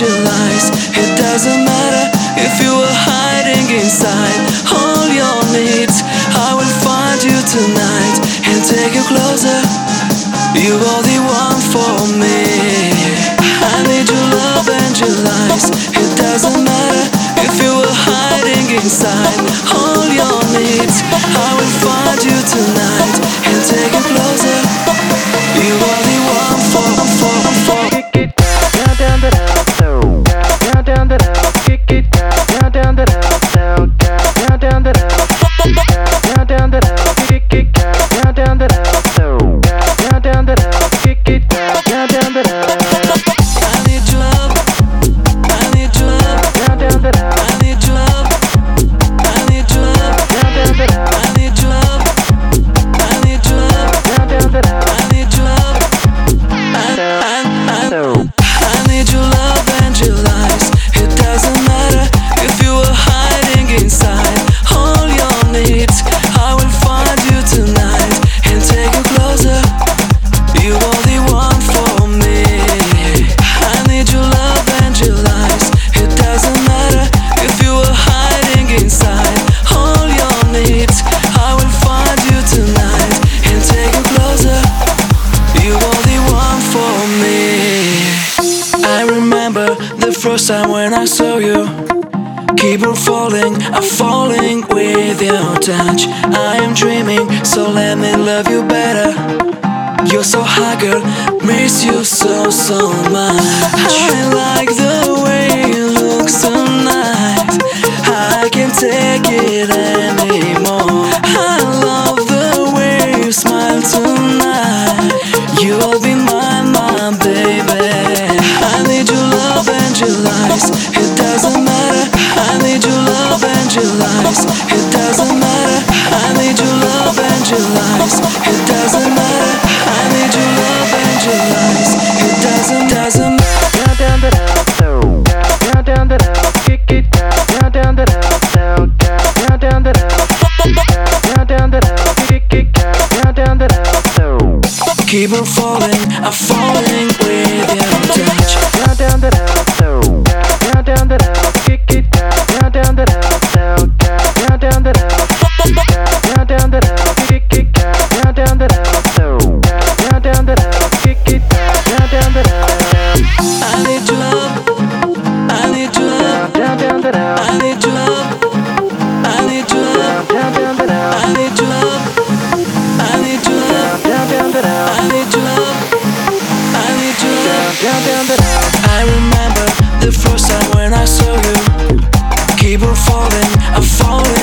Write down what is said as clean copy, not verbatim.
lies. It doesn't matter if you are hiding inside all your needs. I will find you tonight and take you closer. You are the one for me. I need your love and your lies. It doesn't matter if you are hiding inside all your needs. I will find you tonight and take you closer. You are the one for. Kick it down, down, down, down, down, down, down, kick it down, down, down, down, down, down, down, down, down, down, kick it down, down, down, down, down, down, kick it down, down, down. I need your love. I need your love. Down, down, down. I need your love. I need your love. Down, down, down. I need your love. I need your love. Down, down, down. I need your love. I need your love and your lies. It doesn't matter if you are hiding inside all your needs. I will find you tonight and take you closer. You are the one for me. I need your love and your lies. It doesn't matter if you are hiding inside all your needs. I will find you tonight and take you closer. You are the one for me. I remember the first time when I saw you. Keep on falling, I'm falling with your touch. I am dreaming, so let me love you better. You're so hot, girl, miss you so, so much. I like the way you look tonight. I can't take it anymore. I love the way you smile tonight. You'll be mine, my baby. I need your love and your lies. It doesn't matter. I need your love and your lies. It doesn't matter. I need your love and your lies. It doesn't matter. I need your love and your lies. It doesn't matter. Down, down, down, down, down, down, kick it down, down, down, down, down, down, down, down, down, kick it down, down, down. Keep on falling, I'm falling with your touch. Down, down, down, down, down, down, kick it down, down, down, down, down, down, down, down, down, kick it down, down, down, down, down, kick it down, down, down. I need your love. I need your love. Down, down, down. I need your love. I need your love. Down, down, down. I need your love. I need your love. Down, down, down. I need your love. I need your love. Down, down, down. I remember the first time when I saw you. Keep on falling, I'm falling